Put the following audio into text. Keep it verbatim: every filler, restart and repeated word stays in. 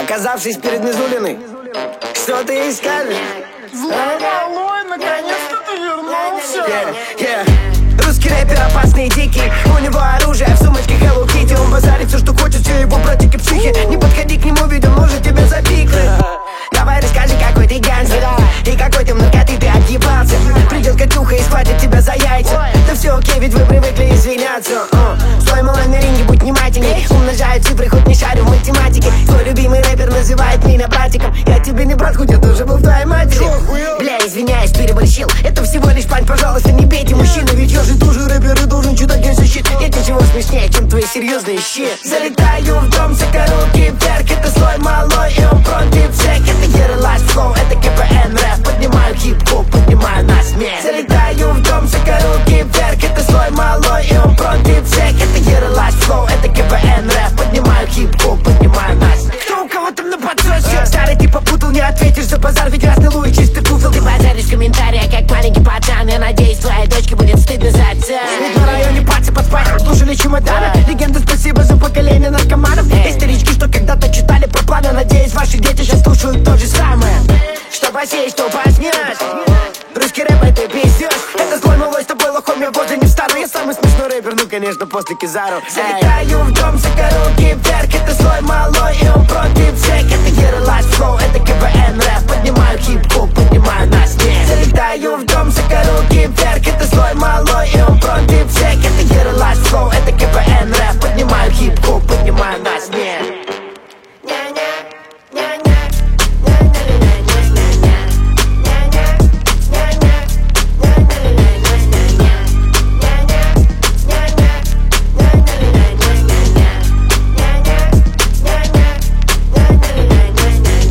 Оказавшись перед Мизулиной, что ты ей скажешь? Злой, наконец-то ты вернулся. yeah, yeah. Русский рэпер опасный и дикий. У него оружие в сумочке Hello Kitty. Он базарит все, что хочет, все его братики психи. Не подходи к нему, ведь он может тебя запикать. Давай расскажи, какой ты гангстер и какой ты наркоты ты отъебался. Придет Катюха и схватит тебя за яйца. Да все окей, ведь вы привыкли извиняться. Стой, малой, на ринге, будь внимательней. Умножаю цифры, хоть не шарю в математике. Твой любимый рэпер называет меня братиком. Я тебе не брат, хоть я тоже был в твоей матери. Бля, извиняюсь, переборщил. Это всего лишь пань, пожалуйста, не бейте мужчину. Ведь я же тоже рэпер и должен читать гензащит. Нет ничего смешнее, чем твои серьезные щит. Залетаю в дом, сокоруки вверх. Это слой малой, и он против всех. Это Ералаш Флоу, это КПН рэп. Поднимаю хип-хоп, поднимаю на смех. Залетаю в дом, сокоруки вверх. Это слой малой, и он против всех. Это Ералаш Флоу, это КПН рэп. Поднимаю хип-хоп, поднимаю на смех. Кто у кого там на подсосе? Старый ты попутал, не ответишь за базар. Ведь красный Луи, чистый пуфел. Ты базаришь в комментариях, как маленький пацан. Я надеюсь, твоей дочке будет стыдно за отца. На районе пальцы под спать, слушали чемоданы. Легенда, спасибо за поколение наркоманов. Исторички, что когда-то читали про планы. Надеюсь, ваши дети сейчас слушают то же самое. Что посеешь, что возьмешь. Русский рэп, это пиздешь. Это злой малой, с тобой лохом, я возле не встану. Я самый смешной рэпер, ну конечно, после Кизару. Залетаю в дом, сокоруки вверх. Это